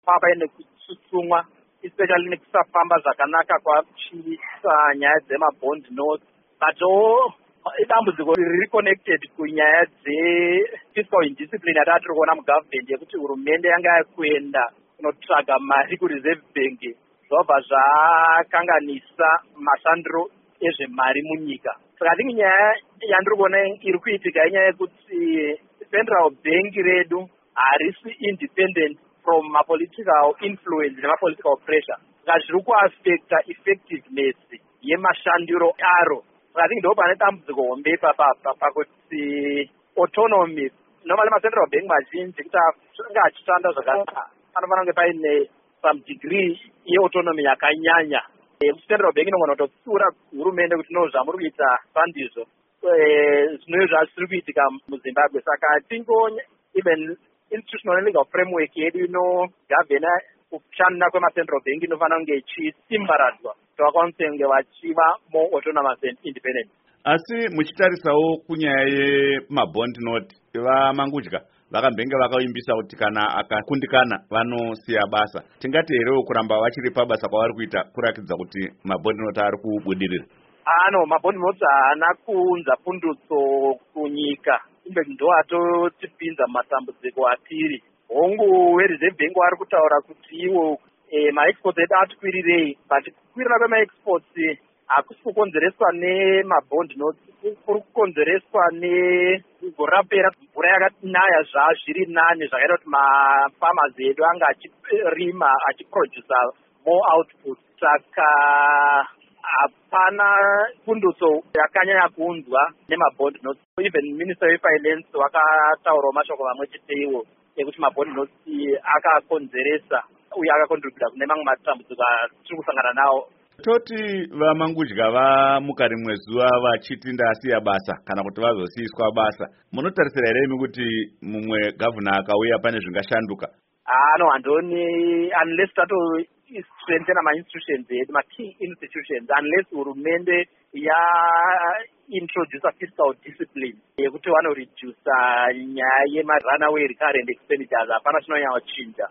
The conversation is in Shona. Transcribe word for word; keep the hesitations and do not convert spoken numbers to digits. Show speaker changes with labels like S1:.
S1: paine kususumwa especially nekusafamba zvakanaka kwachiisa nyaya dzemabond notes butwo idambudziko riri connected kunyaya dzefiscal indiscipline yatava tiri kuona mugovernment yekuti hurumende yanga yakuenda kunotsvaga mari kureserve bank zvobva zvakanganisa mashandiro ezvemari munyika. Saka tingi nyaya yandiri kuona iri kuitika inyaya yekuti central bank redu harisi independent from mapolitical influence nemapolitical pressure. Saka zviri kuaffecta effectiveness yemashandiro aro. Saka tingi ndo pane dambudziko hombe ipapa pakuti autonomy normally macentral bank mazhinji kuti ange achishanda zvakanaka panofanira kunge paine some degree yeautonomy yakanyanya. Central bank inogona kutopfuura hurumende kuti no zvamuri kuita pandizvo zvinova zvazviri kuitika muZimbabwe. Saka tingo even institutional legal framework yedu inogovhena kushanda kwemacentral bank inofanira kunge ichisimbaradzwa kuti vakwanise kunge vachiva more autonomous and independent.
S2: Asi muchitarisawo kunyaya yemabond note vamangudya vakambenge vakaimbisa kuti kana akakundikana vanosiya basa. Tingati herewo kuramba vachiri pabasa kwavari kuita kurakidza kuti mabond note ari kubudirira.
S1: Ano mabond note haana kuunza pundutso kunyika. Imbe ndo atotipinza matambudziko atiri. Hongu wereserve bank vari kutaura kuti iwo maexports edu atikwirirei, but kukwirira kwemaexports hakusi kukonzereswa nemabond notes, kuri kukonzereswa negorapera mvura yakanaya zvazviri nani zvakaita kuti mafarmers edu anga achirima achiproduce more output. Saka hapana pundutso yakanyanya kuunzwa nemabond notes. Even minister wefinance wakataurawo mashoko mamwe chete iwo ekuti mabond notes akakonzeresa uye akakontributa kune mamwe matambudziko atiri kusangana nawo.
S2: Toti vamangudya vamuka rimwe zuva vachiti ndasiya basa kana kuti vazosiyiswa basa, munotarisira here imi kuti mumwe gavana akauya pane zvingashanduka?
S1: Ano handoni unless tato strengthena ma-institutions edu ma-key institutions, unless hurumende ya-introduce fiscal discipline yekuti vanoreduce nyaya yema-runaway recurrent expenditures hapana chinonyanya kuchinja.